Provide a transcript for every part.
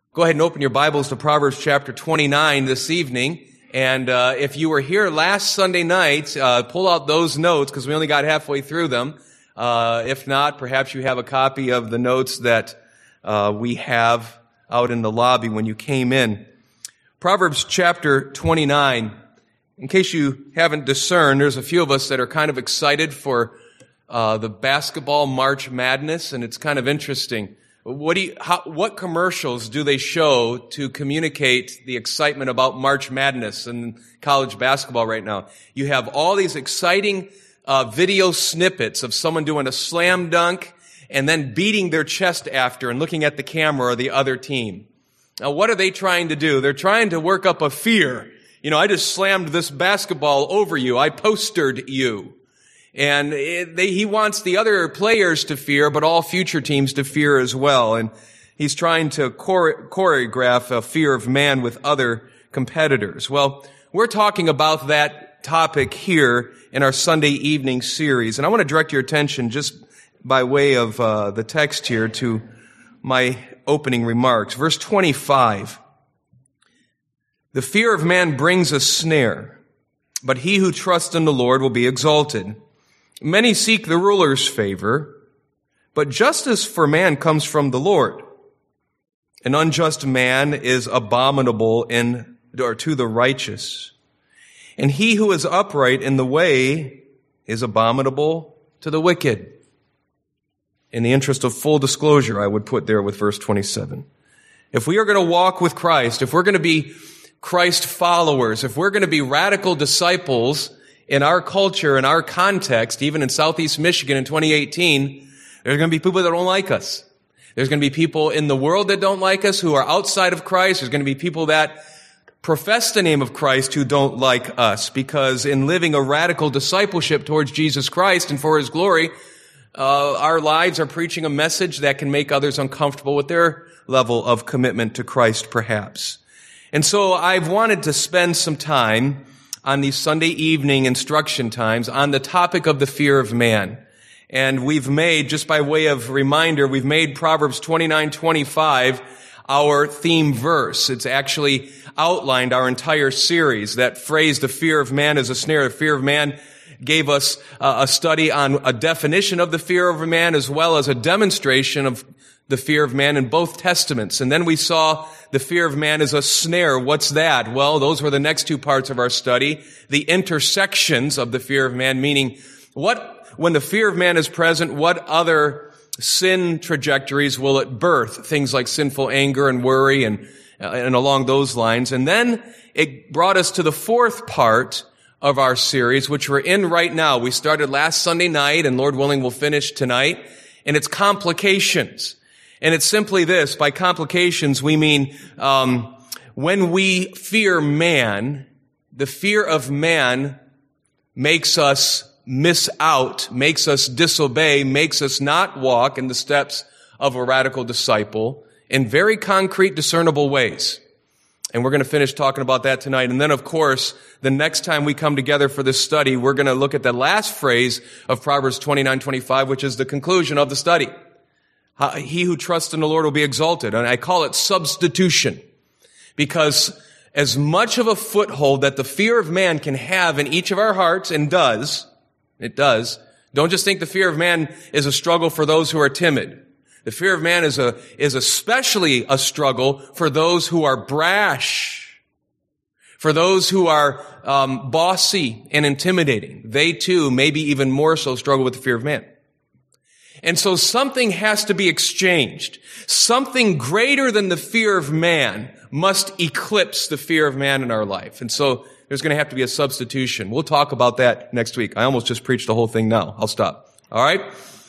Go ahead and open your Bibles to Proverbs chapter 29 this evening. And if you were here last Sunday night, pull out those notes because we only got halfway through them. If not, perhaps you have a copy of the notes that we have out in the lobby when you came in. Proverbs chapter 29. In case you haven't discerned, there's a few of us that are kind of excited for the basketball March Madness, and it's kind of interesting. What commercials do they show to communicate the excitement about March Madness and college basketball right now? You have all these exciting video snippets of someone doing a slam dunk and then beating their chest after and looking at the camera or the other team. Now, what are they trying to do? They're trying to work up a fear. You know, I just slammed this basketball over you. I postered you. And he wants the other players to fear, but all future teams to fear as well. And he's trying to choreograph a fear of man with other competitors. Well, we're talking about that topic here in our Sunday evening series. And I want to direct your attention just by way of the text here to my opening remarks. Verse 25. The fear of man brings a snare, but he who trusts in the Lord will be exalted. Many seek the ruler's favor, but justice for man comes from the Lord. An unjust man is abominable to the righteous, and he who is upright in the way is abominable to the wicked. In the interest of full disclosure, I would put there with verse 27. If we are going to walk with Christ, if we're going to be Christ followers, if we're going to be radical disciples in our culture, in our context, even in Southeast Michigan in 2018, there's going to be people that don't like us. There's going to be people in the world that don't like us, who are outside of Christ. There's going to be people that profess the name of Christ who don't like us, because in living a radical discipleship towards Jesus Christ and for His glory, our lives are preaching a message that can make others uncomfortable with their level of commitment to Christ, perhaps. And so I've wanted to spend some time on these Sunday evening instruction times on the topic of the fear of man. And we've made, just by way of reminder, we've made Proverbs 29:25 our theme verse. It's actually outlined our entire series. That phrase, the fear of man is a snare. The fear of man gave us a study on a definition of the fear of man as well as a demonstration of the fear of man in both testaments. And then we saw the fear of man is a snare. What's that? Well, those were the next two parts of our study. The intersections of the fear of man, meaning when the fear of man is present, what other sin trajectories will it birth? Things like sinful anger and worry and along those lines. And then it brought us to the fourth part of our series, which we're in right now. We started last Sunday night, and Lord willing, we'll finish tonight. And it's complications. And it's simply this. By complications, we mean when we fear man, the fear of man makes us miss out, makes us disobey, makes us not walk in the steps of a radical disciple in very concrete, discernible ways. And we're going to finish talking about that tonight. And then, of course, the next time we come together for this study, we're going to look at the last phrase of Proverbs 29:25, which is the conclusion of the study. He who trusts in the Lord will be exalted. And I call it substitution, because as much of a foothold that the fear of man can have in each of our hearts, and it does, don't just think the fear of man is a struggle for those who are timid. The fear of man is especially a struggle for those who are brash, for those who are bossy and intimidating. They too, maybe even more so, struggle with the fear of man. And so something has to be exchanged. Something greater than the fear of man must eclipse the fear of man in our life. And so there's going to have to be a substitution. We'll talk about that next week. I almost just preached the whole thing now. I'll stop. All right?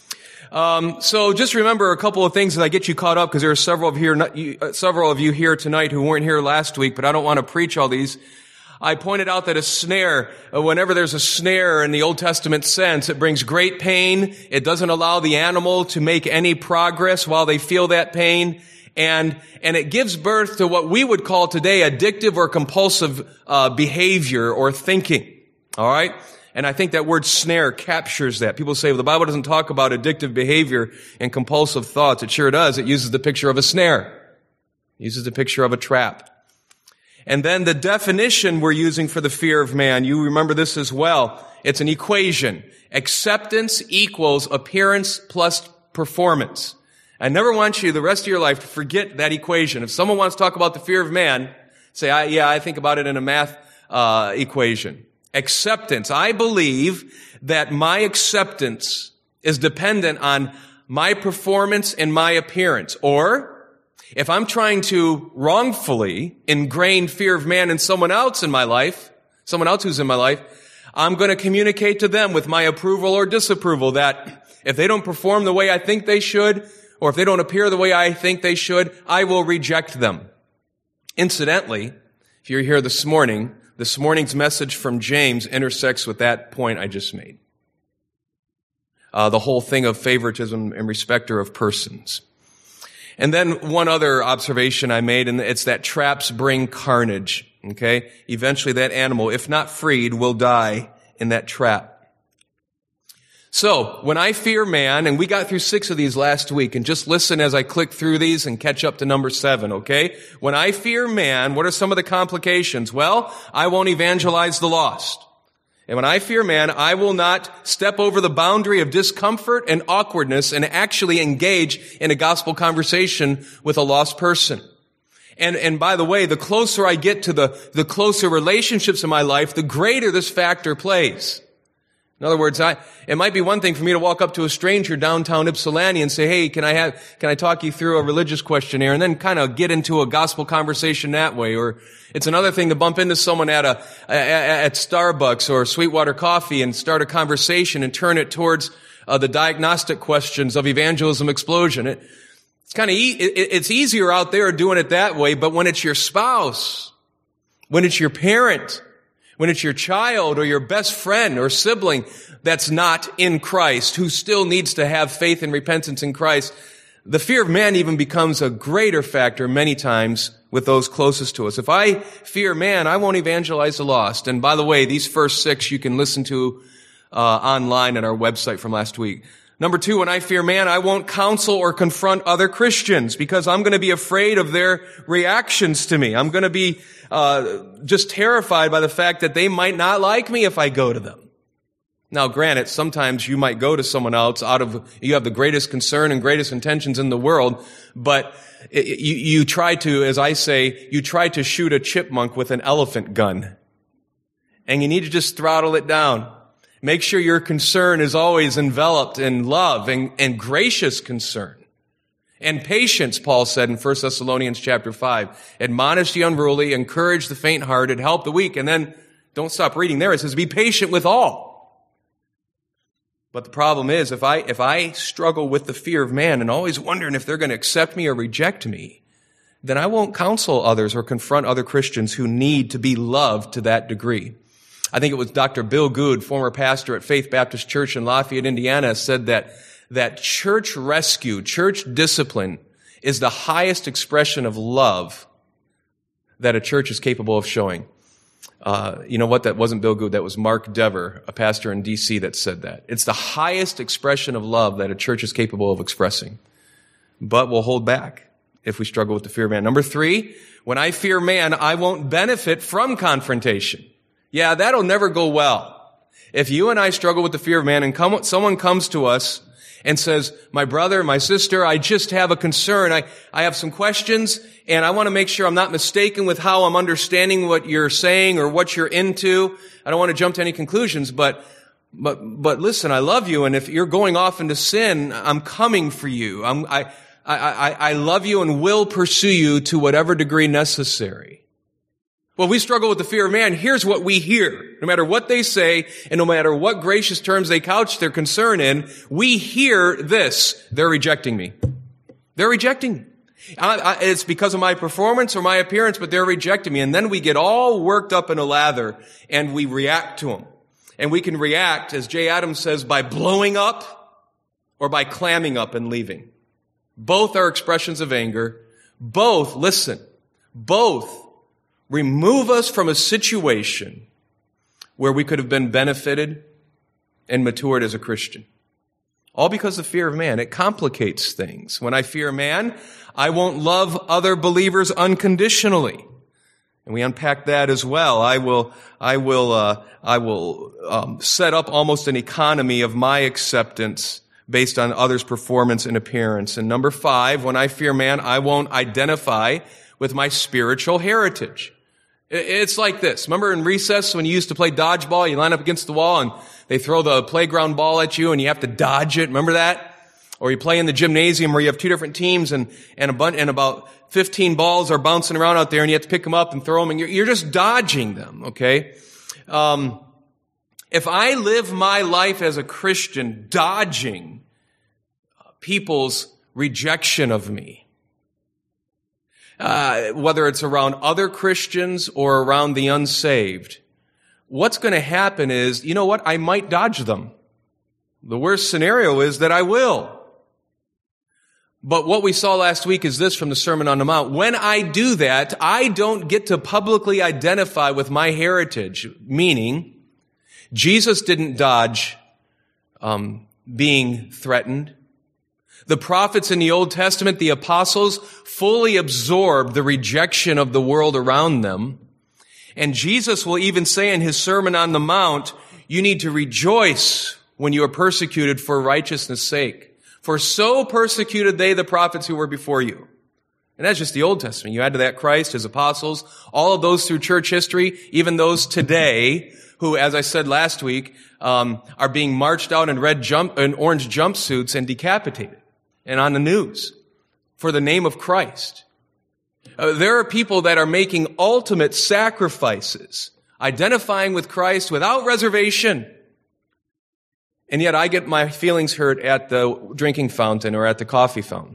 So just remember a couple of things that I get you caught up, because there are several of you here tonight who weren't here last week, but I don't want to preach all these. I pointed out that a snare, whenever there's a snare in the Old Testament sense, it brings great pain. It doesn't allow the animal to make any progress while they feel that pain. And it gives birth to what we would call today addictive or compulsive behavior or thinking. All right? And I think that word snare captures that. People say, well, the Bible doesn't talk about addictive behavior and compulsive thoughts. It sure does. It uses the picture of a snare. He uses the picture of a trap. And then the definition we're using for the fear of man, you remember this as well. It's an equation. Acceptance equals appearance plus performance. I never want you the rest of your life to forget that equation. If someone wants to talk about the fear of man, say, I think about it in a math equation. Acceptance. I believe that my acceptance is dependent on my performance and my appearance. Or, if I'm trying to wrongfully ingrain fear of man in someone else in my life, someone else who's in my life, I'm going to communicate to them with my approval or disapproval that if they don't perform the way I think they should, or if they don't appear the way I think they should, I will reject them. Incidentally, if you're here this morning's message from James intersects with that point I just made. The whole thing of favoritism and respecter of persons. And then one other observation I made, and it's that traps bring carnage. Okay? Eventually that animal, if not freed, will die in that trap. So, when I fear man, and we got through 6 of these last week, and just listen as I click through these and catch up to number 7, okay? When I fear man, what are some of the complications? Well, I won't evangelize the lost. And when I fear man, I will not step over the boundary of discomfort and awkwardness and actually engage in a gospel conversation with a lost person. And by the way, the closer I get to the closer relationships in my life, the greater this factor plays. In other words, it might be one thing for me to walk up to a stranger downtown Ypsilanti and say, hey, can I talk you through a religious questionnaire, and then kind of get into a gospel conversation that way. Or it's another thing to bump into someone at Starbucks or Sweetwater Coffee and start a conversation and turn it towards the diagnostic questions of evangelism explosion. It's kind of it's easier out there doing it that way, but when it's your spouse, when it's your parent, when it's your child or your best friend or sibling that's not in Christ, who still needs to have faith and repentance in Christ, the fear of man even becomes a greater factor many times with those closest to us. If I fear man, I won't evangelize the lost. And by the way, these first 6 you can listen to online at our website from last week. Number 2, when I fear man, I won't counsel or confront other Christians because I'm going to be afraid of their reactions to me. I'm going to be just terrified by the fact that they might not like me if I go to them. Now, granted, sometimes you might go to someone else you have the greatest concern and greatest intentions in the world, but you try to, as I say, you try to shoot a chipmunk with an elephant gun. And you need to just throttle it down. Make sure your concern is always enveloped in love and gracious concern. And patience, Paul said in 1 Thessalonians chapter 5. Admonish the unruly, encourage the faint-hearted, help the weak. And then, don't stop reading there. It says, be patient with all. But the problem is, if I struggle with the fear of man and always wondering if they're going to accept me or reject me, then I won't counsel others or confront other Christians who need to be loved to that degree. I think it was Dr. Bill Good, former pastor at Faith Baptist Church in Lafayette, Indiana, said that church rescue, church discipline is the highest expression of love that a church is capable of showing. You know what? That wasn't Bill Good. That was Mark Dever, a pastor in D.C. that said that. It's the highest expression of love that a church is capable of expressing. But we'll hold back if we struggle with the fear of man. Number 3, when I fear man, I won't benefit from confrontation. Yeah, that'll never go well. If you and I struggle with the fear of man and someone comes to us and says, my brother, my sister, I just have a concern. I have some questions and I want to make sure I'm not mistaken with how I'm understanding what you're saying or what you're into. I don't want to jump to any conclusions, but listen, I love you. And if you're going off into sin, I'm coming for you. I love you and will pursue you to whatever degree necessary. Well, we struggle with the fear of man. Here's what we hear. No matter what they say, and no matter what gracious terms they couch their concern in, we hear this. They're rejecting me. They're rejecting me. It's because of my performance or my appearance, but they're rejecting me. And then we get all worked up in a lather, and we react to them. And we can react, as Jay Adams says, by blowing up or by clamming up and leaving. Both are expressions of anger. Both remove us from a situation where we could have been benefited and matured as a Christian. All because of fear of man. It complicates things. When I fear man, I won't love other believers unconditionally. And we unpack that as well. I will set up almost an economy of my acceptance based on others' performance and appearance. And number 5, when I fear man, I won't identify with my spiritual heritage. It's like this. Remember in recess when you used to play dodgeball, you line up against the wall and they throw the playground ball at you and you have to dodge it. Remember that? Or you play in the gymnasium where you have 2 different teams and about 15 balls are bouncing around out there and you have to pick them up and throw them and you're just dodging them, okay? If I live my life as a Christian dodging people's rejection of me, whether it's around other Christians or around the unsaved, what's going to happen is, you know what? I might dodge them. The worst scenario is that I will. But what we saw last week is this from the Sermon on the Mount. When I do that, I don't get to publicly identify with my heritage, meaning Jesus didn't dodge being threatened. The prophets in the Old Testament, the apostles, fully absorbed the rejection of the world around them. And Jesus will even say in his Sermon on the Mount, you need to rejoice when you are persecuted for righteousness' sake. For so persecuted they the prophets who were before you. And that's just the Old Testament. You add to that Christ, his apostles, all of those through church history, even those today who, as I said last week, are being marched out in orange jumpsuits and decapitated and on the news for the name of Christ. There are people that are making ultimate sacrifices, identifying with Christ without reservation. And yet I get my feelings hurt at the drinking fountain or at the coffee fountain.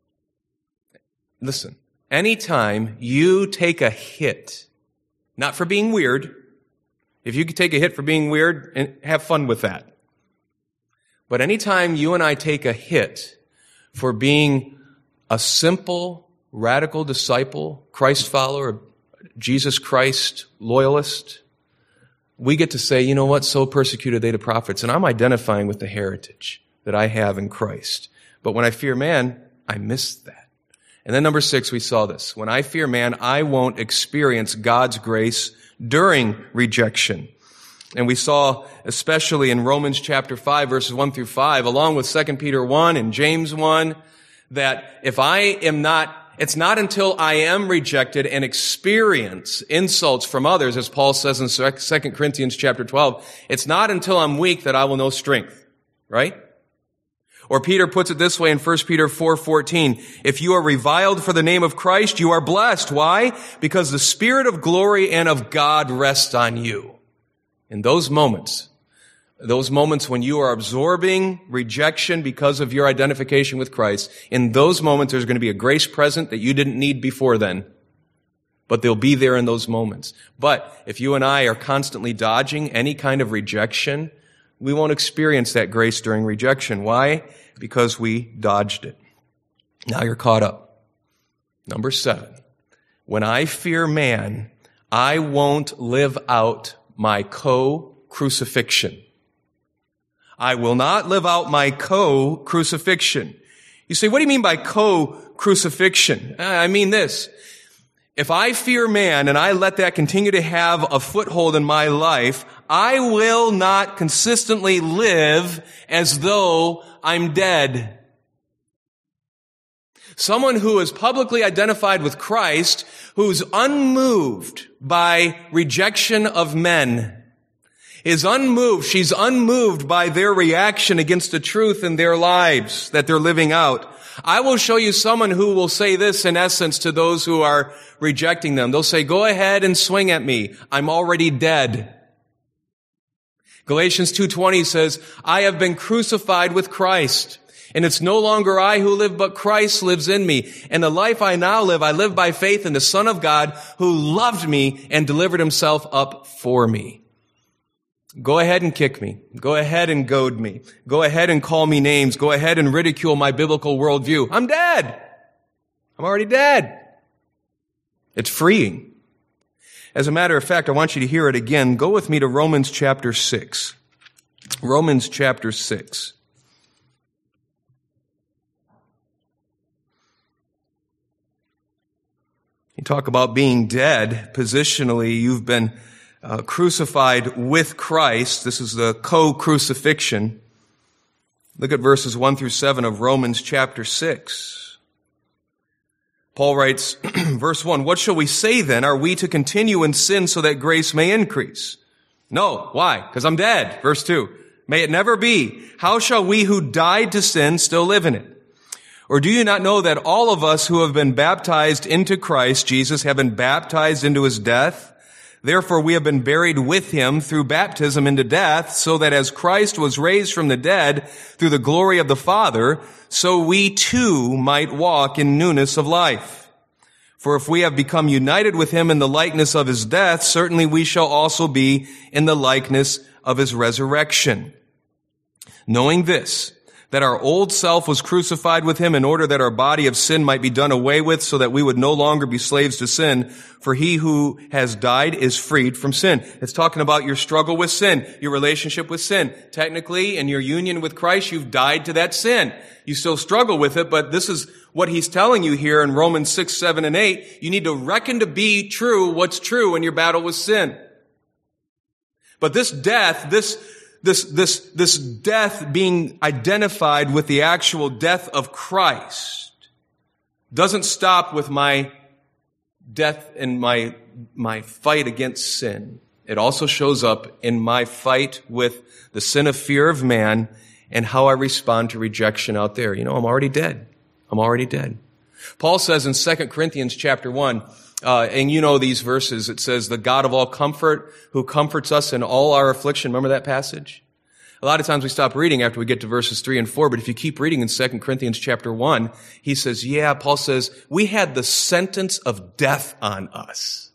Listen, anytime you take a hit, not for being weird, if you could take a hit for being weird, and have fun with that. But anytime you and I take a hit for being a simple, radical disciple, Christ follower, Jesus Christ loyalist, we get to say, you know what, so persecuted they the prophets, and I'm identifying with the heritage that I have in Christ. But when I fear man, I miss that. And then number 6, we saw this. When I fear man, I won't experience God's grace during rejection. And we saw, especially in Romans chapter 5, verses 1 through 5, along with 2 Peter 1 and James 1, that if I am not, it's not until I am rejected and experience insults from others, as Paul says in 2 Corinthians chapter 12, it's not until I'm weak that I will know strength, right? Or Peter puts it this way in 1 Peter 4:14, if you are reviled for the name of Christ, you are blessed. Why? Because the Spirit of glory and of God rests on you. In those moments when you are absorbing rejection because of your identification with Christ, in those moments there's going to be a grace present that you didn't need before then. But they'll be there in those moments. But if you and I are constantly dodging any kind of rejection, we won't experience that grace during rejection. Why? Because we dodged it. Now you're caught up. Number 7. When I fear man, I won't live out my co-crucifixion. I will not live out my co-crucifixion. You say, what do you mean by co-crucifixion? I mean this. If I fear man and I let that continue to have a foothold in my life, I will not consistently live as though I'm dead. Someone who is publicly identified with Christ, who's unmoved by rejection of men, is unmoved. She's unmoved by their reaction against the truth in their lives that they're living out. I will show you someone who will say this in essence to those who are rejecting them. They'll say, go ahead and swing at me. I'm already dead. Galatians 2:20 says, I have been crucified with Christ, and it's no longer I who live, but Christ lives in me. And the life I now live, I live by faith in the Son of God who loved me and delivered himself up for me. Go ahead and kick me. Go ahead and goad me. Go ahead and call me names. Go ahead and ridicule my biblical worldview. I'm dead. I'm already dead. It's freeing. As a matter of fact, I want you to hear it again. Go with me to Romans chapter 6. Romans chapter 6. You talk about being dead. Positionally, you've been crucified with Christ. This is the co-crucifixion. Look at verses 1 through 7 of Romans chapter 6. Paul writes, verse 1, "What shall we say then? Are we to continue in sin so that grace may increase? No. Why? Because I'm dead." Verse 2, "May it never be. How shall we who died to sin still live in it? Or do you not know that all of us who have been baptized into Christ Jesus have been baptized into his death? Therefore we have been buried with him through baptism into death, so that as Christ was raised from the dead through the glory of the Father, so we too might walk in newness of life. For if we have become united with him in the likeness of his death, certainly we shall also be in the likeness of his resurrection. Knowing this, that our old self was crucified with him in order that our body of sin might be done away with, so that we would no longer be slaves to sin. For he who has died is freed from sin." It's talking about your struggle with sin, your relationship with sin. Technically, in your union with Christ, you've died to that sin. You still struggle with it, but this is what he's telling you here in Romans 6, 7, and 8. You need to reckon to be true what's true in your battle with sin. But this death, this death being identified with the actual death of Christ doesn't stop with my death and my fight against sin. It also shows up in my fight with the sin of fear of man and how I respond to rejection out there. I'm already dead. I'm already dead. Paul says in 2 Corinthians chapter 1, and you know these verses, it says, "The God of all comfort, who comforts us in all our affliction." Remember that passage? A lot of times we stop reading after we get to verses 3 and 4, but if you keep reading in 2 Corinthians chapter 1, he says, Paul says, we had the sentence of death on us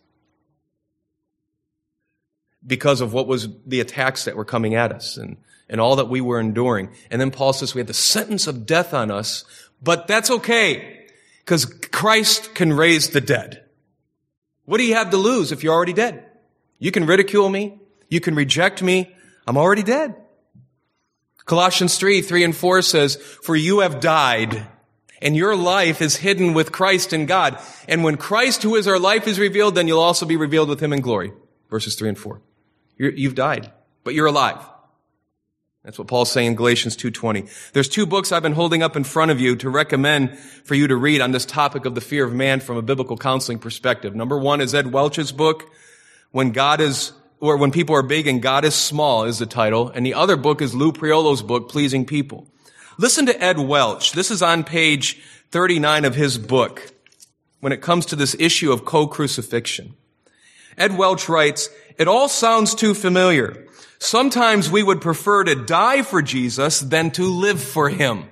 because of what was the attacks that were coming at us and all that we were enduring. And then Paul says we had the sentence of death on us, but that's okay, because Christ can raise the dead. What do you have to lose if you're already dead? You can ridicule me. You can reject me. I'm already dead. Colossians 3, 3 and 4 says, "For you have died, and your life is hidden with Christ in God. And when Christ, who is our life, is revealed, then you'll also be revealed with him in glory." Verses 3 and 4. You've died, but you're alive. That's what Paul's saying in Galatians 2:20. There's 2 books I've been holding up in front of you to recommend for you to read on this topic of the fear of man from a biblical counseling perspective. Number 1 is Ed Welch's book, When People Are Big and God is Small is the title. And the other book is Lou Priolo's book, Pleasing People. Listen to Ed Welch. This is on page 39 of his book when it comes to this issue of co-crucifixion. Ed Welch writes, "It all sounds too familiar. Sometimes we would prefer to die for Jesus than to live for him.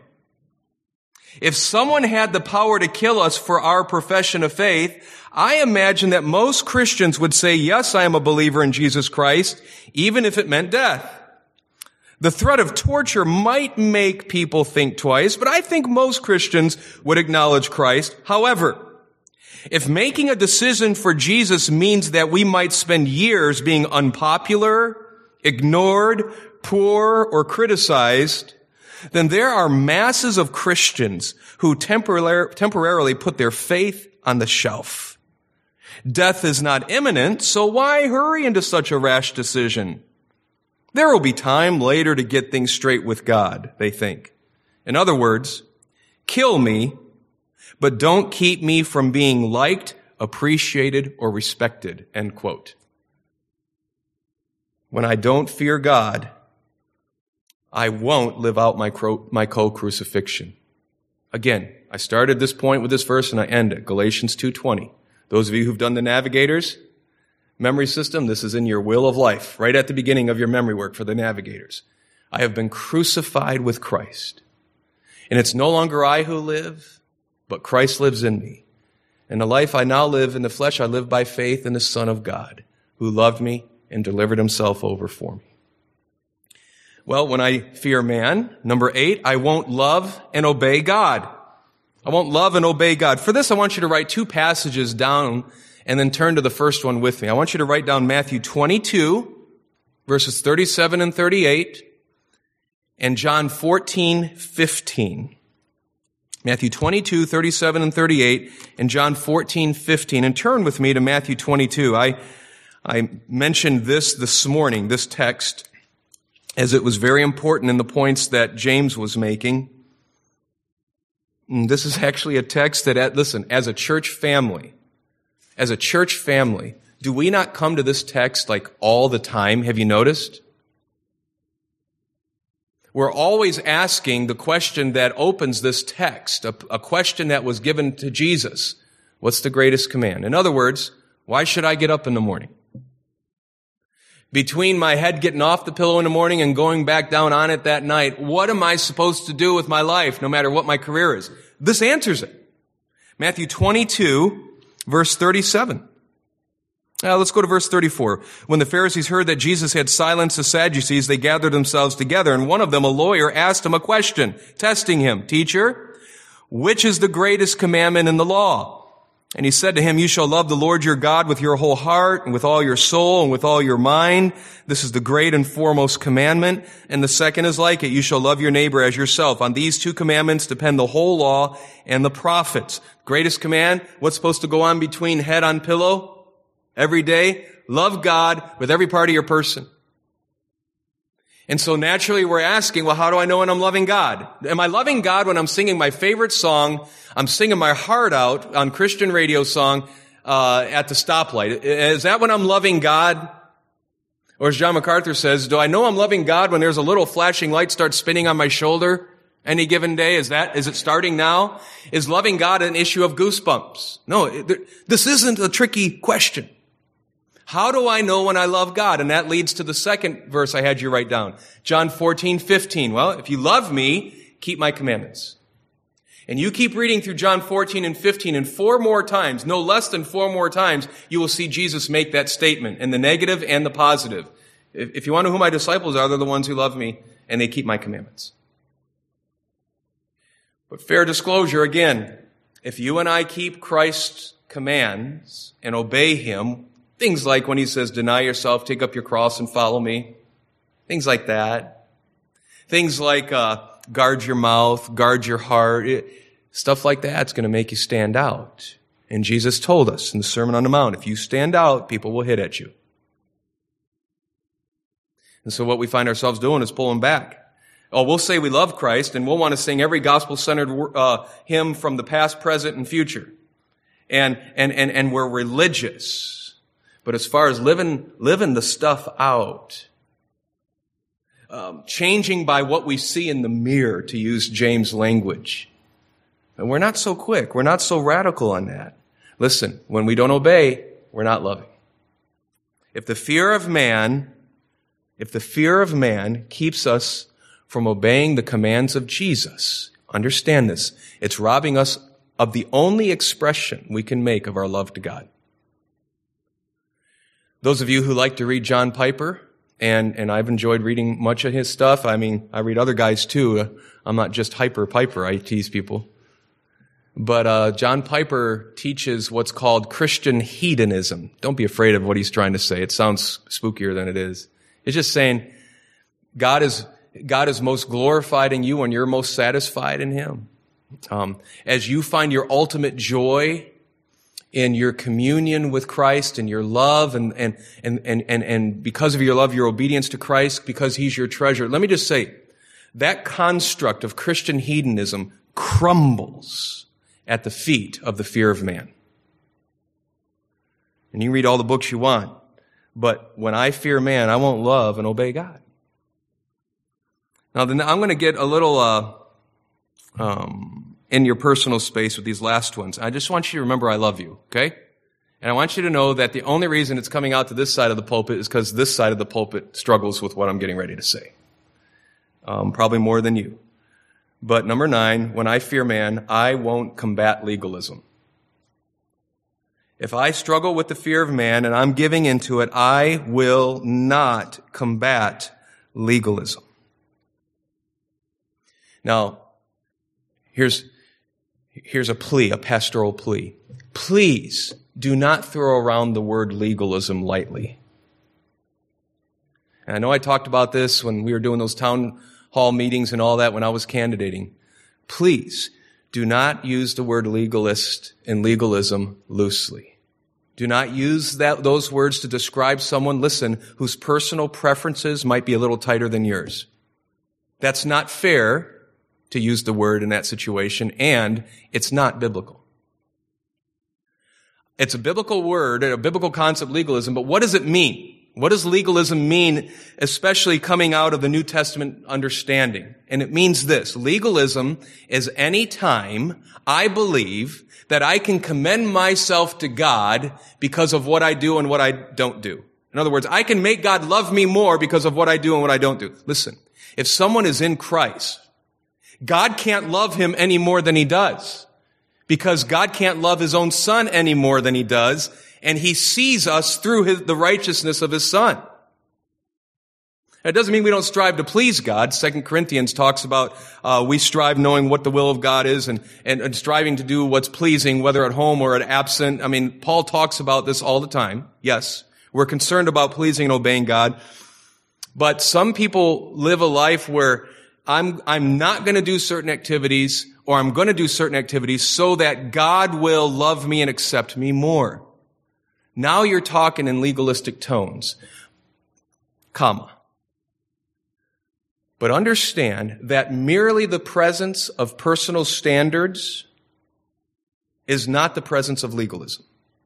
If someone had the power to kill us for our profession of faith, I imagine that most Christians would say, yes, I am a believer in Jesus Christ, even if it meant death. The threat of torture might make people think twice, but I think most Christians would acknowledge Christ. However, if making a decision for Jesus means that we might spend years being unpopular, ignored, poor, or criticized, then there are masses of Christians who temporarily put their faith on the shelf. Death is not imminent, so why hurry into such a rash decision? There will be time later to get things straight with God, they think. In other words, kill me, but don't keep me from being liked, appreciated, or respected, end quote. When I don't fear God, I won't live out my co-crucifixion. Again, I started this point with this verse and I end it. Galatians 2:20. Those of you who've done the Navigators memory system, this is in your will of life, right at the beginning of your memory work for the Navigators. I have been crucified with Christ. And it's no longer I who live, but Christ lives in me. And the life I now live in the flesh, I live by faith in the Son of God, who loved me and delivered himself over for me. Well, when I fear man, number 8, I won't love and obey God. I won't love and obey God. For this, I want you to write 2 passages down and then turn to the first one with me. I want you to write down Matthew 22, verses 37 and 38, and John 14:15. Matthew 22, 37 and 38, and John 14, 15. And turn with me to Matthew 22. I mentioned this morning, this text, as it was very important in the points that James was making. And this is actually a text that, listen, as a church family, do we not come to this text like all the time? Have you noticed? We're always asking the question that opens this text, a question that was given to Jesus. What's the greatest command? In other words, why should I get up in the morning? Between my head getting off the pillow in the morning and going back down on it that night, what am I supposed to do with my life, no matter what my career is? This answers it. Matthew 22, verse 37. Now, let's go to verse 34. When the Pharisees heard that Jesus had silenced the Sadducees, they gathered themselves together, and one of them, a lawyer, asked him a question, testing him, "Teacher, which is the greatest commandment in the law?" And he said to him, "You shall love the Lord your God with your whole heart, and with all your soul, and with all your mind. This is the great and foremost commandment. And the second is like it. You shall love your neighbor as yourself. On these two commandments depend the whole law and the prophets." Greatest command, what's supposed to go on between head on pillow? Every day, love God with every part of your person. And so naturally we're asking, well, how do I know when I'm loving God? Am I loving God when I'm singing my favorite song? I'm singing my heart out on Christian radio song at the stoplight. Is that when I'm loving God? Or as John MacArthur says, do I know I'm loving God when there's a little flashing light starts spinning on my shoulder any given day? Is it starting now? Is loving God an issue of goosebumps? No, this isn't a tricky question. How do I know when I love God? And that leads to the second verse I had you write down. John 14, 15. Well, if you love me, keep my commandments. And you keep reading through John 14 and 15, and 4 more times, no less than 4 more times, you will see Jesus make that statement in the negative and the positive. If you want to know who my disciples are, they're the ones who love me, and they keep my commandments. But fair disclosure, again, if you and I keep Christ's commands and obey him, things like when he says, deny yourself, take up your cross and follow me. Things like that. Things like guard your mouth, guard your heart. Stuff like that's going to make you stand out. And Jesus told us in the Sermon on the Mount, if you stand out, people will hit at you. And so what we find ourselves doing is pulling back. Oh, we'll say we love Christ, and we'll want to sing every gospel-centered hymn from the past, present, and future. And we're religious. But as far as living the stuff out, changing by what we see in the mirror, to use James' language, and we're not so quick, we're not so radical on that. Listen, when we don't obey, we're not loving. If the fear of man keeps us from obeying the commands of Jesus, understand this, it's robbing us of the only expression we can make of our love to God. Those of you who like to read John Piper, and I've enjoyed reading much of his stuff. I mean, I read other guys too. I'm not just Hyper Piper, I tease people. But John Piper teaches what's called Christian hedonism. Don't be afraid of what he's trying to say. It sounds spookier than it is. It's just saying God is most glorified in you when you're most satisfied in him. As you find your ultimate joy in your communion with Christ and your love and because of your love, your obedience to Christ, because he's your treasure. Let me just say, that construct of Christian hedonism crumbles at the feet of the fear of man. And you can read all the books you want, but when I fear man, I won't love and obey God. Now, then I'm going to get a little in your personal space with these last ones. I just want you to remember I love you, okay? And I want you to know that the only reason it's coming out to this side of the pulpit is because this side of the pulpit struggles with what I'm getting ready to say. Probably more than you. But number 9, when I fear man, I won't combat legalism. If I struggle with the fear of man and I'm giving into it, I will not combat legalism. Now, here's a plea, a pastoral plea. Please do not throw around the word legalism lightly. And I know I talked about this when we were doing those town hall meetings and all that when I was candidating. Please do not use the word legalist and legalism loosely. Do not use those words to describe someone, listen, whose personal preferences might be a little tighter than yours. That's not fair to use the word in that situation, and it's not biblical. It's a biblical word, a biblical concept, legalism, but what does it mean? What does legalism mean, especially coming out of the New Testament understanding? And it means this. Legalism is any time I believe that I can commend myself to God because of what I do and what I don't do. In other words, I can make God love me more because of what I do and what I don't do. Listen, if someone is in Christ, God can't love him any more than he does because God can't love his own son any more than he does, and he sees us through the righteousness of his son. It doesn't mean we don't strive to please God. 2 Corinthians talks about we strive knowing what the will of God is and striving to do what's pleasing, whether at home or at absent. I mean, Paul talks about this all the time. Yes, we're concerned about pleasing and obeying God. But some people live a life where I'm not going to do certain activities, or I'm going to do certain activities so that God will love me and accept me more. Now you're talking in legalistic tones, comma. But understand that merely the presence of personal standards is not the presence of legalism.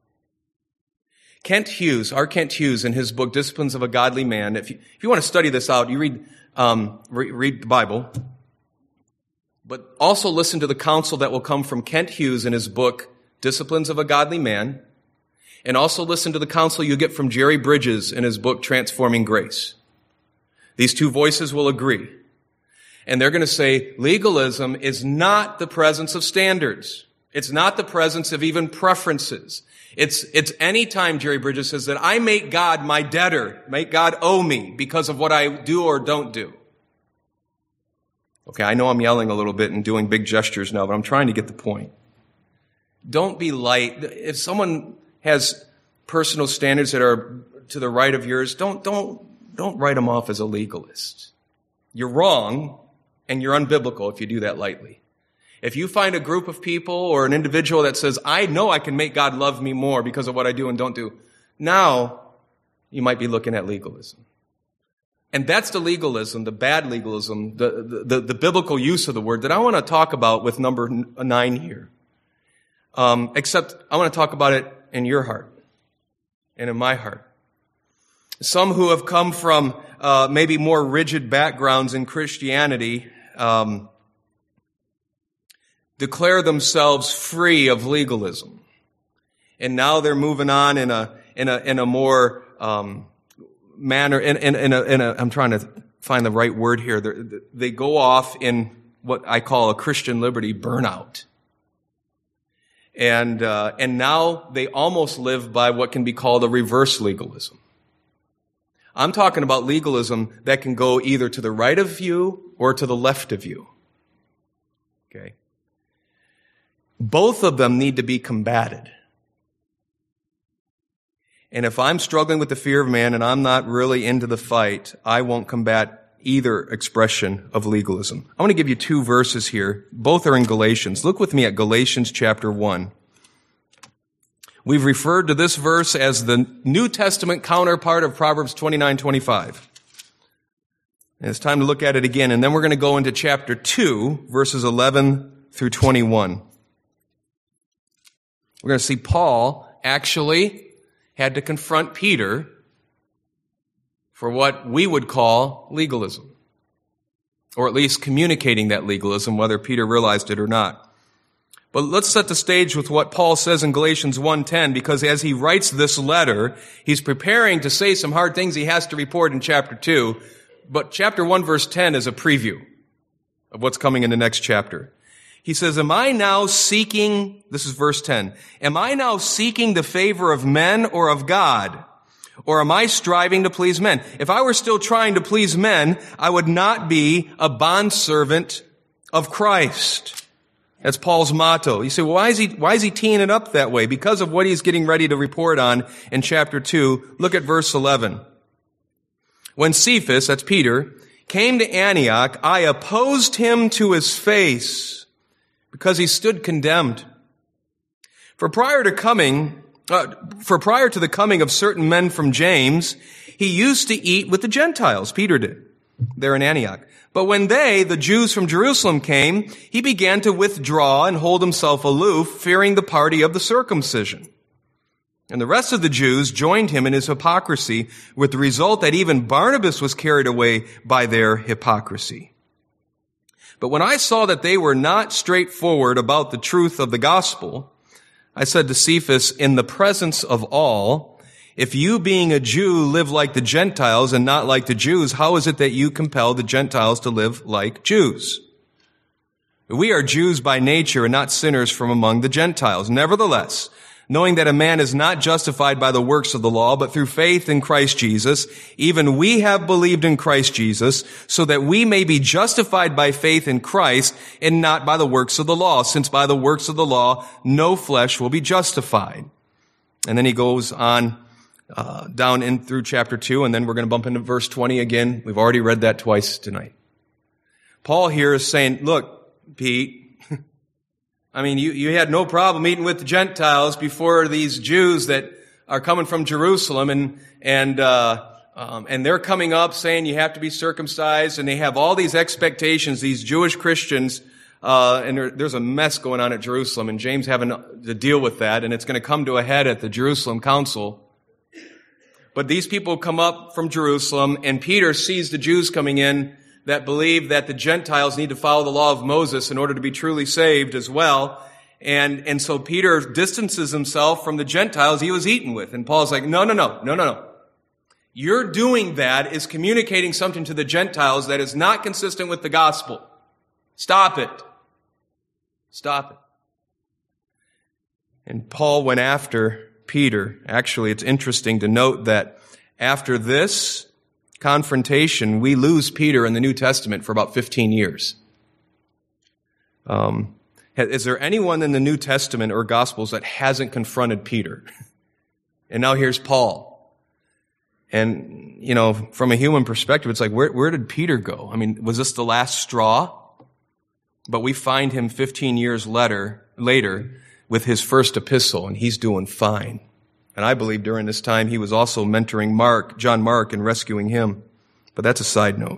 Kent Hughes, in his book, Disciplines of a Godly Man, if you want to study this out, you read the Bible, but also listen to the counsel that will come from Kent Hughes in his book, Disciplines of a Godly Man, and also listen to the counsel you get from Jerry Bridges in his book, Transforming Grace. These two voices will agree. And they're going to say legalism is not the presence of standards. It's not the presence of even preferences. It's any time, Jerry Bridges says, that I make God my debtor, make God owe me because of what I do or don't do. Okay, I know I'm yelling a little bit and doing big gestures now, but I'm trying to get the point. Don't be light. If someone has personal standards that are to the right of yours, don't write them off as a legalist. You're wrong and you're unbiblical if you do that lightly. If you find a group of people or an individual that says, I know I can make God love me more because of what I do and don't do, now you might be looking at legalism. And that's the legalism, the bad legalism, the biblical use of the word that I want to talk about with number 9 here. Except I want to talk about it in your heart and in my heart. Some who have come from maybe more rigid backgrounds in Christianity declare themselves free of legalism, and now they're moving on in a more manner. I'm trying to find the right word here. They go off in what I call a Christian liberty burnout. And now they almost live by what can be called a reverse legalism. I'm talking about legalism that can go either to the right of you or to the left of you. Okay? Both of them need to be combated. And if I'm struggling with the fear of man and I'm not really into the fight, I won't combat either expression of legalism. I want to give you 2 verses here. Both are in Galatians. Look with me at Galatians chapter 1. We've referred to this verse as the New Testament counterpart of Proverbs 29:25. And it's time to look at it again, and then we're going to go into chapter 2, verses 11 through 21. We're going to see Paul actually had to confront Peter for what we would call legalism, or at least communicating that legalism, whether Peter realized it or not. But let's set the stage with what Paul says in Galatians 1:10, because as he writes this letter, he's preparing to say some hard things he has to report in chapter 2, but chapter 1 verse 10 is a preview of what's coming in the next chapter. He says, am I now seeking, this is verse 10, am I now seeking the favor of men or of God? Or am I striving to please men? If I were still trying to please men, I would not be a bondservant of Christ. That's Paul's motto. You say, well, why is he teeing it up that way? Because of what he's getting ready to report on in chapter 2. Look at verse 11. When Cephas, that's Peter, came to Antioch, I opposed him to his face, because he stood condemned. For prior to the coming of certain men from James, he used to eat with the Gentiles, Peter did, there in Antioch. But when the Jews from Jerusalem came, he began to withdraw and hold himself aloof, fearing the party of the circumcision. And the rest of the Jews joined him in his hypocrisy, with the result that even Barnabas was carried away by their hypocrisy. But when I saw that they were not straightforward about the truth of the gospel, I said to Cephas, in the presence of all, if you being a Jew live like the Gentiles and not like the Jews, how is it that you compel the Gentiles to live like Jews? We are Jews by nature and not sinners from among the Gentiles. Nevertheless, knowing that a man is not justified by the works of the law, but through faith in Christ Jesus, even we have believed in Christ Jesus, so that we may be justified by faith in Christ and not by the works of the law, since by the works of the law no flesh will be justified. And then he goes on down in through chapter 2, and then we're going to bump into verse 20 again. We've already read that twice tonight. Paul here is saying, look, Pete, I mean, you had no problem eating with the Gentiles before these Jews that are coming from Jerusalem, and they're coming up saying you have to be circumcised, and they have all these expectations, these Jewish Christians, and there's a mess going on at Jerusalem, and James having to deal with that, and it's going to come to a head at the Jerusalem Council. But these people come up from Jerusalem, and Peter sees the Jews coming in that believe that the Gentiles need to follow the law of Moses in order to be truly saved as well. And so Peter distances himself from the Gentiles he was eating with. And Paul's like, no. You're doing that is communicating something to the Gentiles that is not consistent with the gospel. Stop it. Stop it. And Paul went after Peter. Actually, it's interesting to note that after this confrontation, we lose Peter in the New Testament for about 15 years. Is there anyone in the New Testament or Gospels that hasn't confronted Peter? And now here's Paul. And, from a human perspective, it's like, where did Peter go? I mean, was this the last straw? But we find him 15 years later with his first epistle, and he's doing fine. And I believe during this time he was also mentoring John Mark, and rescuing him. But that's a side note.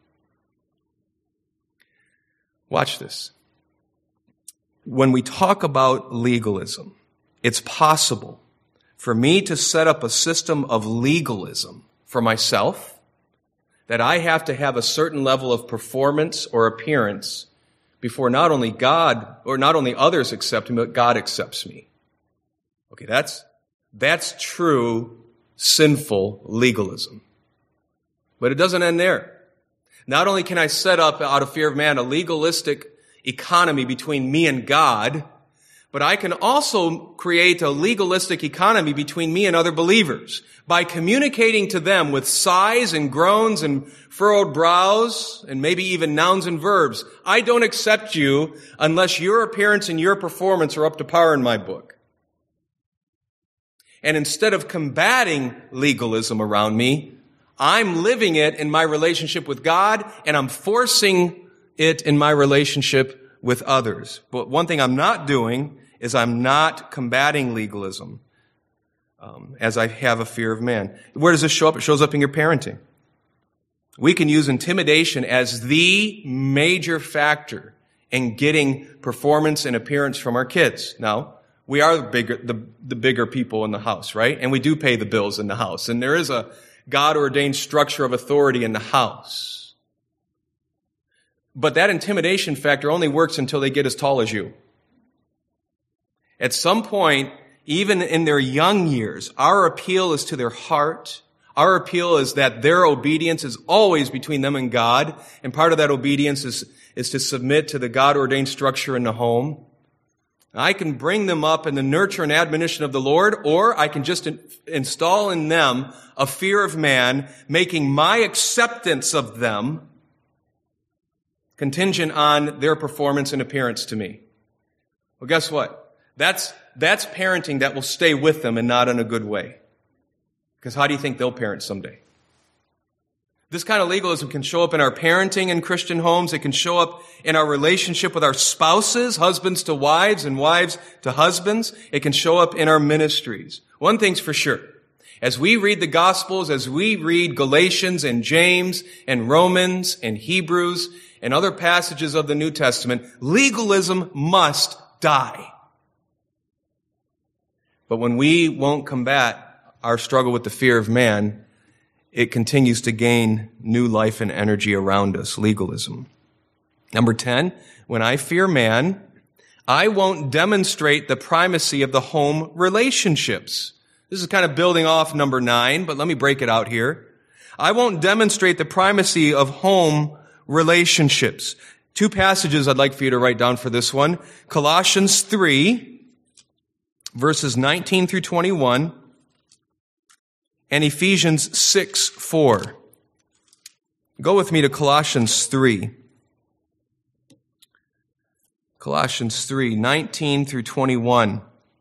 Watch this. When we talk about legalism, it's possible for me to set up a system of legalism for myself, that I have to have a certain level of performance or appearance before not only God, or not only others accept me, but God accepts me. Okay, that's true sinful legalism. But it doesn't end there. Not only can I set up, out of fear of man, a legalistic economy between me and God, but I can also create a legalistic economy between me and other believers by communicating to them with sighs and groans and furrowed brows and maybe even nouns and verbs. I don't accept you unless your appearance and your performance are up to par in my book. And instead of combating legalism around me, I'm living it in my relationship with God, and I'm forcing it in my relationship with others. But one thing I'm not doing is I'm not combating legalism as I have a fear of man. Where does this show up? It shows up in your parenting. We can use intimidation as the major factor in getting performance and appearance from our kids. Now, we are the bigger people in the house, right? And we do pay the bills in the house. And there is a God-ordained structure of authority in the house. But that intimidation factor only works until they get as tall as you. At some point, even in their young years, our appeal is to their heart. Our appeal is that their obedience is always between them and God. And part of that obedience is to submit to the God-ordained structure in the home. I can bring them up in the nurture and admonition of the Lord, or I can just install in them a fear of man, making my acceptance of them contingent on their performance and appearance to me. Well, guess what? That's parenting that will stay with them and not in a good way. Because how do you think they'll parent someday? This kind of legalism can show up in our parenting in Christian homes. It can show up in our relationship with our spouses, husbands to wives and wives to husbands. It can show up in our ministries. One thing's for sure. As we read the Gospels, as we read Galatians and James and Romans and Hebrews and other passages of the New Testament, legalism must die. But when we won't combat our struggle with the fear of man, it continues to gain new life and energy around us, legalism. Number 10, when I fear man, I won't demonstrate the primacy of the home relationships. This is kind of building off number 9, but let me break it out here. I won't demonstrate the primacy of home relationships. 2 passages I'd like for you to write down for this one. Colossians 3, verses 19 through 21, and Ephesians 6:4. Go with me to Colossians 3. Colossians 3, 19 through 21.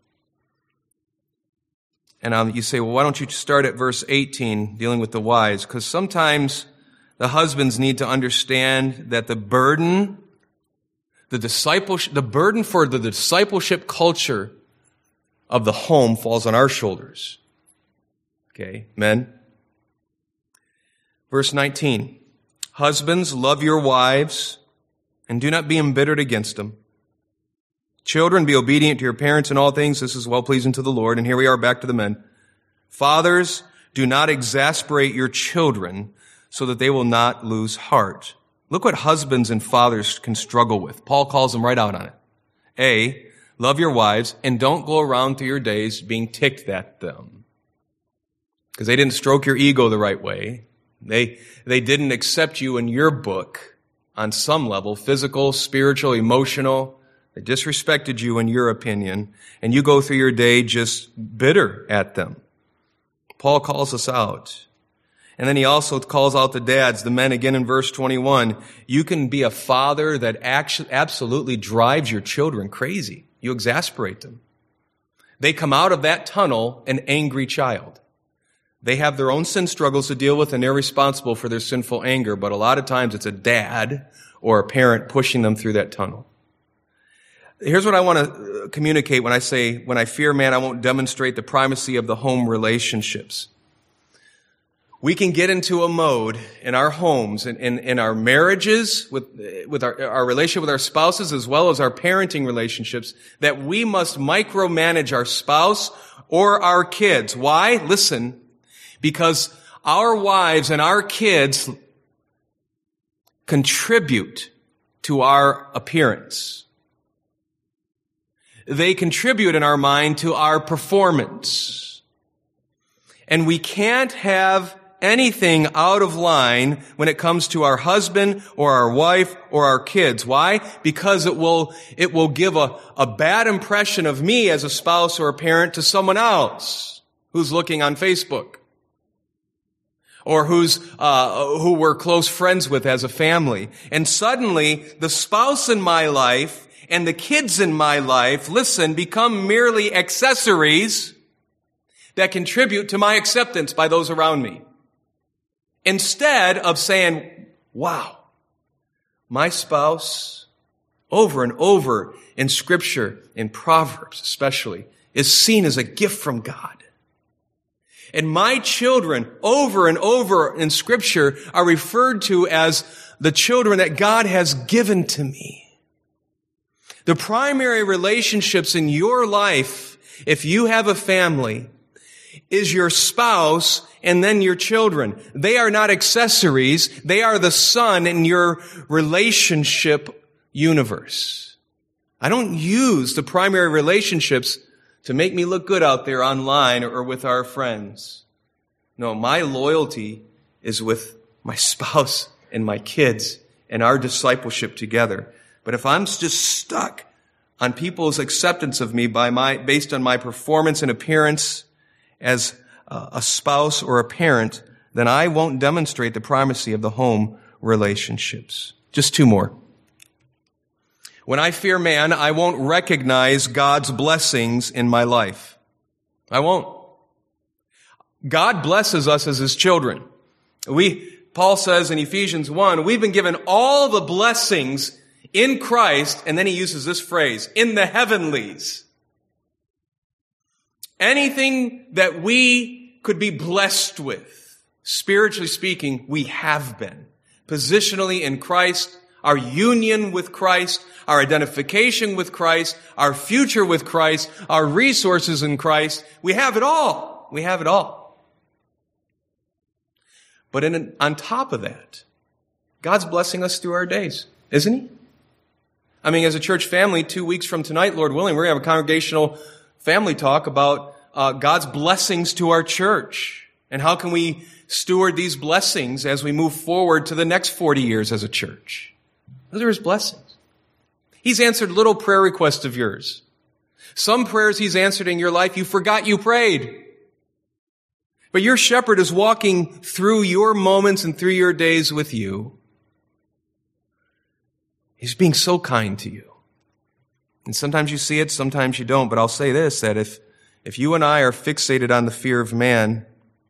And you say, well, why don't you start at verse 18, dealing with the wives? Because sometimes the husbands need to understand that the burden for the discipleship culture of the home falls on our shoulders. Okay, men. Verse 19. Husbands, love your wives, and do not be embittered against them. Children, be obedient to your parents in all things. This is well-pleasing to the Lord. And here we are back to the men. Fathers, do not exasperate your children so that they will not lose heart. Look what husbands and fathers can struggle with. Paul calls them right out on it. A, love your wives, and don't go around through your days being ticked at them. Because they didn't stroke your ego the right way. They didn't accept you in your book on some level, physical, spiritual, emotional. They disrespected you in your opinion, and you go through your day just bitter at them. Paul calls us out. And then he also calls out the dads, the men, again in verse 21. You can be a father that absolutely drives your children crazy. You exasperate them. They come out of that tunnel an angry child. They have their own sin struggles to deal with, and they're responsible for their sinful anger. But a lot of times it's a dad or a parent pushing them through that tunnel. Here's what I want to communicate when I say, when I fear man, I won't demonstrate the primacy of the home relationships. We can get into a mode in our homes and in our marriages, with our relationship with our spouses, as well as our parenting relationships, that we must micromanage our spouse or our kids. Why? Listen, because our wives and our kids contribute to our appearance. They contribute in our mind to our performance. And we can't have anything out of line when it comes to our husband or our wife or our kids. Why? Because it will give a bad impression of me as a spouse or a parent to someone else who's looking on Facebook, or who we're close friends with as a family. And suddenly, the spouse in my life and the kids in my life, listen, become merely accessories that contribute to my acceptance by those around me. Instead of saying, wow, my spouse, over and over in Scripture, in Proverbs especially, is seen as a gift from God. And my children, over and over in Scripture, are referred to as the children that God has given to me. The primary relationships in your life, if you have a family, is your spouse and then your children. They are not accessories. They are the sun in your relationship universe. I don't use the primary relationships to make me look good out there online or with our friends. No, my loyalty is with my spouse and my kids and our discipleship together. But if I'm just stuck on people's acceptance of me based on my performance and appearance as a spouse or a parent, then I won't demonstrate the primacy of the home relationships. Just 2 more. When I fear man, I won't recognize God's blessings in my life. I won't. God blesses us as His children. Paul says in Ephesians 1, we've been given all the blessings in Christ, and then he uses this phrase, in the heavenlies. Anything that we could be blessed with, spiritually speaking, we have been. Positionally in Christ, our union with Christ, our identification with Christ, our future with Christ, our resources in Christ, we have it all. We have it all. But on top of that, God's blessing us through our days, isn't he? I mean, as a church family, 2 weeks from tonight, Lord willing, we're going to have a congregational family talk about God's blessings to our church. And how can we steward these blessings as we move forward to the next 40 years as a church? Those are his blessings. He's answered little prayer requests of yours. Some prayers he's answered in your life, you forgot you prayed. But your shepherd is walking through your moments and through your days with you. He's being so kind to you. And sometimes you see it, sometimes you don't. But I'll say this, that if you and I are fixated on the fear of man,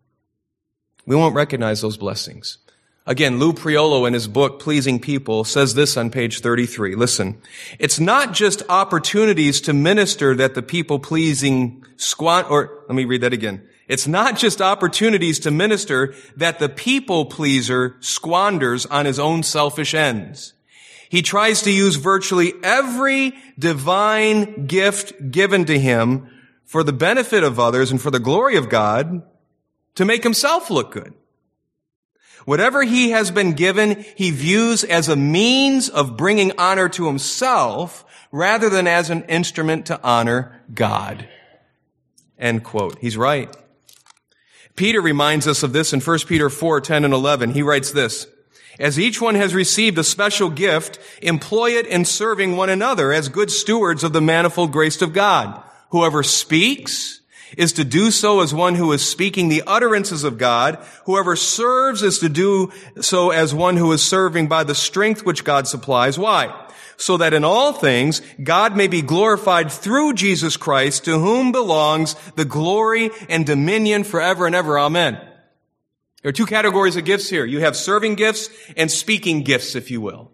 we won't recognize those blessings. Again, Lou Priolo in his book, Pleasing People, says this on page 33. Listen, it's not just opportunities to minister that the people-pleasing let me read that again. It's not just opportunities to minister that the people-pleaser squanders on his own selfish ends. He tries to use virtually every divine gift given to him for the benefit of others and for the glory of God to make himself look good. Whatever he has been given, he views as a means of bringing honor to himself rather than as an instrument to honor God. End quote. He's right. Peter reminds us of this in 1 Peter 4:10 and 11. He writes this, as each one has received a special gift, employ it in serving one another as good stewards of the manifold grace of God. Whoever speaks is to do so as one who is speaking the utterances of God. Whoever serves is to do so as one who is serving by the strength which God supplies. Why? So that in all things God may be glorified through Jesus Christ, to whom belongs the glory and dominion forever and ever. Amen. There are two categories of gifts here. You have serving gifts and speaking gifts, if you will.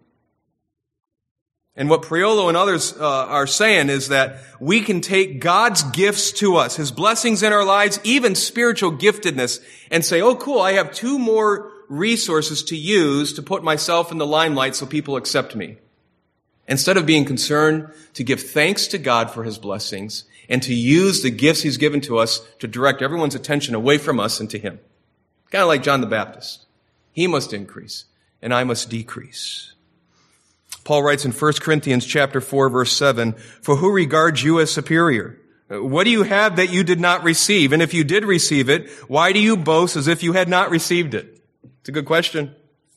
And what Priolo and others are saying is that we can take God's gifts to us, his blessings in our lives, even spiritual giftedness, and say, oh, cool, I have two more resources to use to put myself in the limelight so people accept me. Instead of being concerned to give thanks to God for his blessings and to use the gifts he's given to us to direct everyone's attention away from us and to him. Kind of like John the Baptist. He must increase and I must decrease. Paul writes in 1 Corinthians chapter 4, verse 7, for who regards you as superior? What do you have that you did not receive? And if you did receive it, why do you boast as if you had not received it? It's a good question.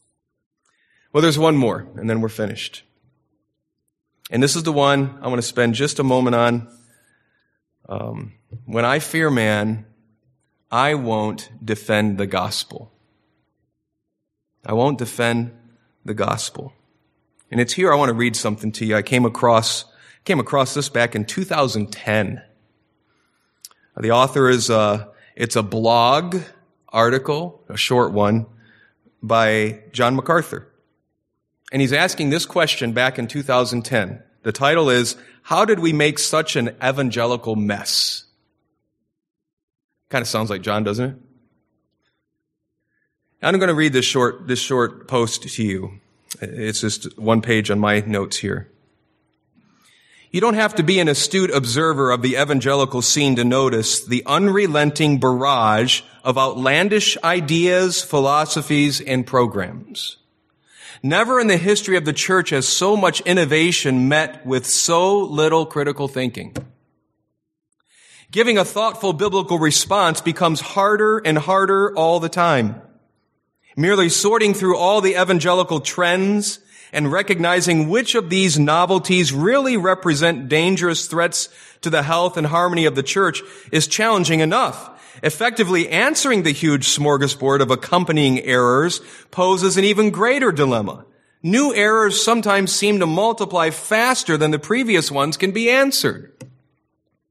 Well, there's one more, and then we're finished. And this is the one I want to spend just a moment on. When I fear man, I won't defend the gospel. I won't defend the gospel. And it's here I want to read something to you. I came across this back in 2010. The author is, it's a blog article, a short one, by John MacArthur. And he's asking this question back in 2010. The title is, how did we make such an evangelical mess? Kind of sounds like John, doesn't it? I'm going to read this short post to you. It's just one page on my notes here. You don't have to be an astute observer of the evangelical scene to notice the unrelenting barrage of outlandish ideas, philosophies, and programs. Never in the history of the church has so much innovation met with so little critical thinking. Giving a thoughtful biblical response becomes harder and harder all the time. Merely sorting through all the evangelical trends and recognizing which of these novelties really represent dangerous threats to the health and harmony of the church is challenging enough. Effectively answering the huge smorgasbord of accompanying errors poses an even greater dilemma. New errors sometimes seem to multiply faster than the previous ones can be answered.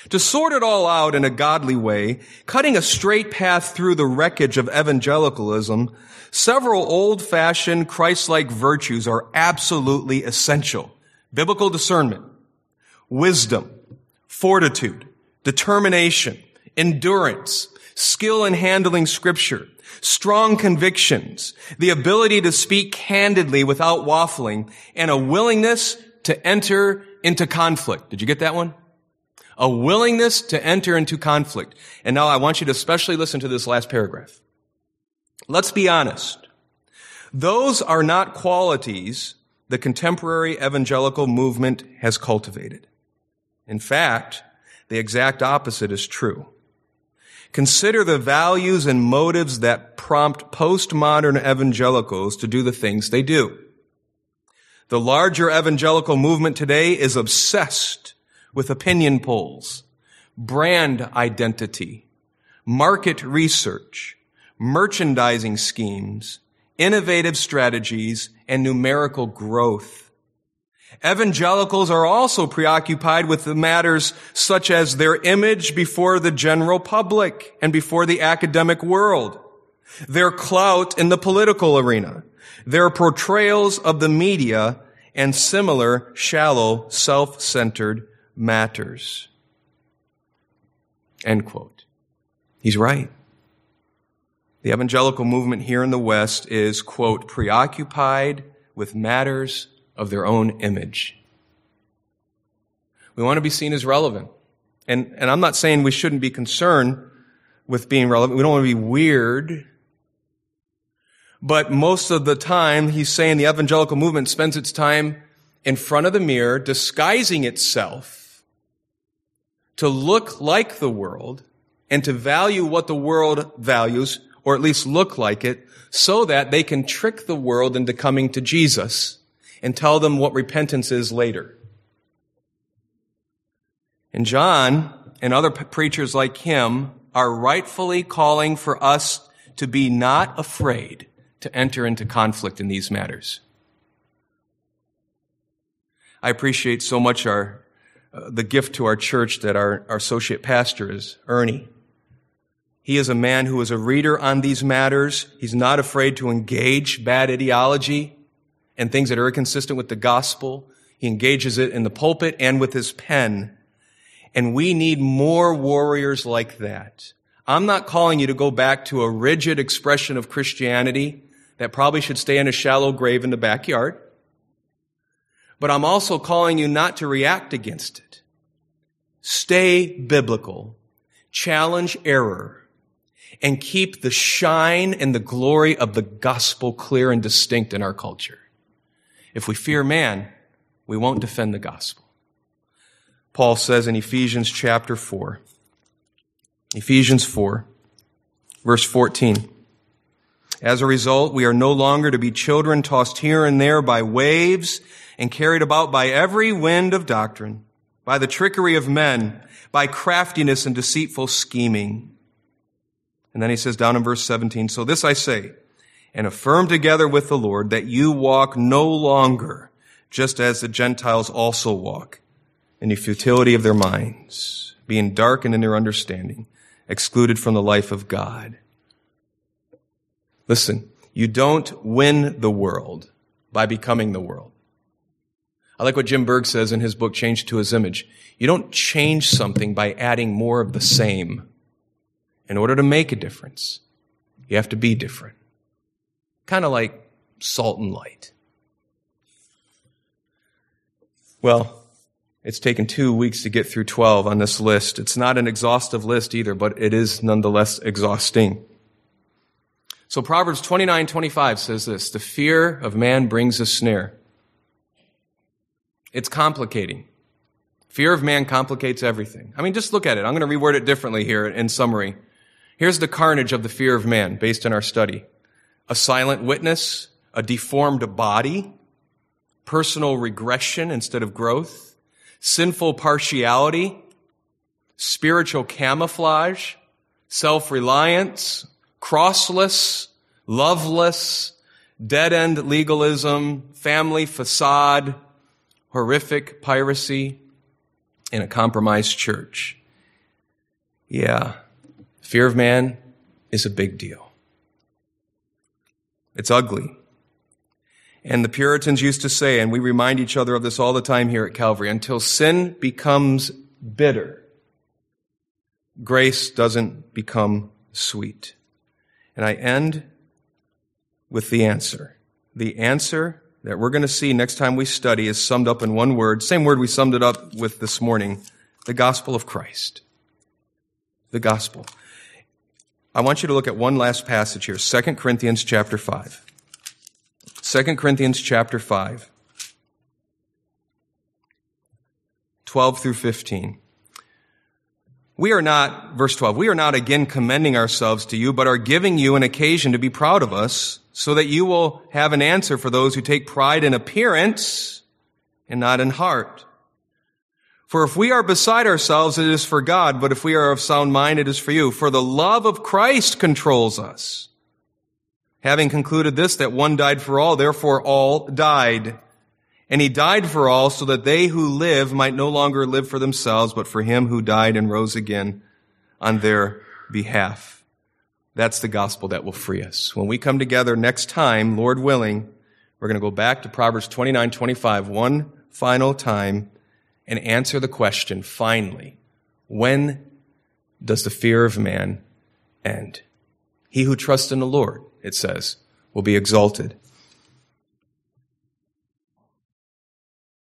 To sort it all out in a godly way, cutting a straight path through the wreckage of evangelicalism, several old-fashioned Christ-like virtues are absolutely essential. Biblical discernment, wisdom, fortitude, determination, endurance, skill in handling Scripture, strong convictions, the ability to speak candidly without waffling, and a willingness to enter into conflict. Did you get that one? A willingness to enter into conflict. And now I want you to especially listen to this last paragraph. Let's be honest. Those are not qualities the contemporary evangelical movement has cultivated. In fact, the exact opposite is true. Consider the values and motives that prompt postmodern evangelicals to do the things they do. The larger evangelical movement today is obsessed with opinion polls, brand identity, market research, merchandising schemes, innovative strategies, and numerical growth. Evangelicals are also preoccupied with the matters such as their image before the general public and before the academic world, their clout in the political arena, their portrayals of the media, and similar shallow, self-centered matters. End quote. He's right. The evangelical movement here in the West is, quote, preoccupied with matters of their own image. We want to be seen as relevant. And I'm not saying we shouldn't be concerned with being relevant. We don't want to be weird. But most of the time, he's saying the evangelical movement spends its time in front of the mirror, disguising itself to look like the world and to value what the world values, or at least look like it, so that they can trick the world into coming to Jesus and tell them what repentance is later. And John and other preachers like him are rightfully calling for us to be not afraid to enter into conflict in these matters. I appreciate so much the gift to our church that our associate pastor is, Ernie. He is a man who is a reader on these matters. He's not afraid to engage bad ideology and things that are inconsistent with the gospel. He engages it in the pulpit and with his pen. And we need more warriors like that. I'm not calling you to go back to a rigid expression of Christianity that probably should stay in a shallow grave in the backyard. But I'm also calling you not to react against it. Stay biblical, challenge error, and keep the shine and the glory of the gospel clear and distinct in our culture. If we fear man, we won't defend the gospel. Paul says in Ephesians chapter 4, Ephesians 4, verse 14, as a result, we are no longer to be children tossed here and there by waves and carried about by every wind of doctrine, by the trickery of men, by craftiness and deceitful scheming. And then he says down in verse 17, so this I say, and affirm together with the Lord, that you walk no longer just as the Gentiles also walk, in the futility of their minds, being darkened in their understanding, excluded from the life of God. Listen, you don't win the world by becoming the world. I like what Jim Berg says in his book, Change to His Image. You don't change something by adding more of the same. In order to make a difference, you have to be different. Kind of like salt and light. Well, it's taken 2 weeks to get through 12 on this list. It's not an exhaustive list either, but it is nonetheless exhausting. So Proverbs 29:25 says this, the fear of man brings a snare. It's complicating. Fear of man complicates everything. I mean, just look at it. I'm going to reword it differently here in summary. Here's the carnage of the fear of man based on our study. A silent witness, a deformed body, personal regression instead of growth, sinful partiality, spiritual camouflage, self-reliance, crossless, loveless, dead-end legalism, family facade, horrific piracy, and a compromised church. Yeah, fear of man is a big deal. It's ugly. And the Puritans used to say, and we remind each other of this all the time here at Calvary, until sin becomes bitter, grace doesn't become sweet. And I end with the answer. The answer that we're going to see next time we study is summed up in one word, same word we summed it up with this morning, the gospel of Christ. The gospel. I want you to look at one last passage here, 2 Corinthians chapter 5. 2 Corinthians chapter 5, 12 through 15. We are not, verse 12, we are not again commending ourselves to you, but are giving you an occasion to be proud of us, so that you will have an answer for those who take pride in appearance and not in heart. For if we are beside ourselves, it is for God, but if we are of sound mind, it is for you. For the love of Christ controls us. Having concluded this, that one died for all, therefore all died. And he died for all, so that they who live might no longer live for themselves, but for him who died and rose again on their behalf. That's the gospel that will free us. When we come together next time, Lord willing, we're going to go back to Proverbs 29:25 one final time and answer the question, finally, when does the fear of man end? He who trusts in the Lord, it says, will be exalted